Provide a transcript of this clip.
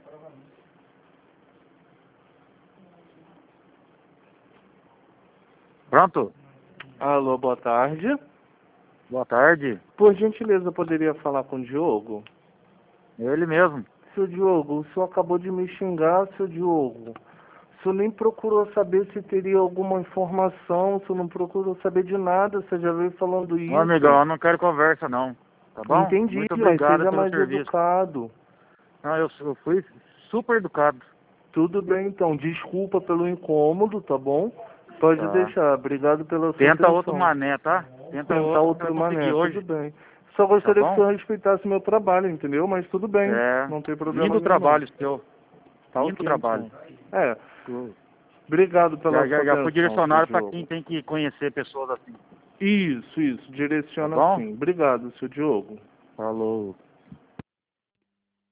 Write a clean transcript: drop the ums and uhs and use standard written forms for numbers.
Pronto? Alô, boa tarde. Boa tarde. Por gentileza, poderia falar com o Diogo? Ele mesmo. Seu Diogo, o senhor acabou de me xingar, seu Diogo. O senhor nem procurou saber se teria alguma informação, o senhor não procurou saber de nada, você já veio falando isso. Ô, amigão, eu não quero conversa não, tá bom? Entendi, Muito mas obrigado seja pelo mais serviço. educado. Não, eu fui super educado. Tudo bem, então. Desculpa pelo incômodo, tá bom? Pode Tá. deixar. Obrigado pela sua Tenta atenção. outro mané, tá? Tenta Outro pra conseguir mané, hoje, tudo bem. Só gostaria tá que o bom? senhor respeitasse meu trabalho, entendeu? Mas tudo bem, É, não tem problema lindo nenhum. trabalho seu. Tá Lindo ok, trabalho. então. Obrigado pela sua Já fui atenção, direcionado seu pra Diogo. quem tem que conhecer pessoas assim, Isso, tá direciona bom? sim. Obrigado, seu Diogo. Falou.